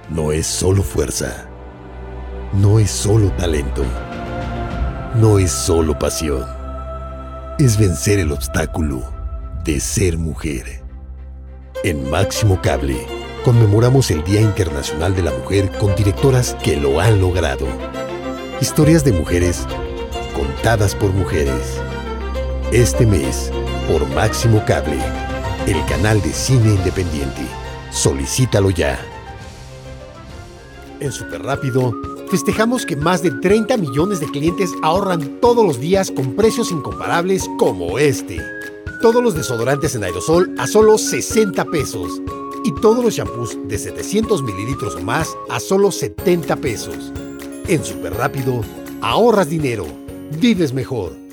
no es solo fuerza, no es solo talento, no es solo pasión. Es vencer el obstáculo de ser mujer. En Máximo Cable conmemoramos el Día Internacional de la Mujer con directoras que lo han logrado. Historias de mujeres contadas por mujeres. Este mes, por Máximo Cable, el canal de cine independiente. Solicítalo ya. En Superrápido, festejamos que más de 30 millones de clientes ahorran todos los días con precios incomparables como este. Todos los desodorantes en aerosol a solo 60 pesos. Y todos los shampoos de 700 mililitros o más a solo 70 pesos. En Superrápido, ahorras dinero, vives mejor.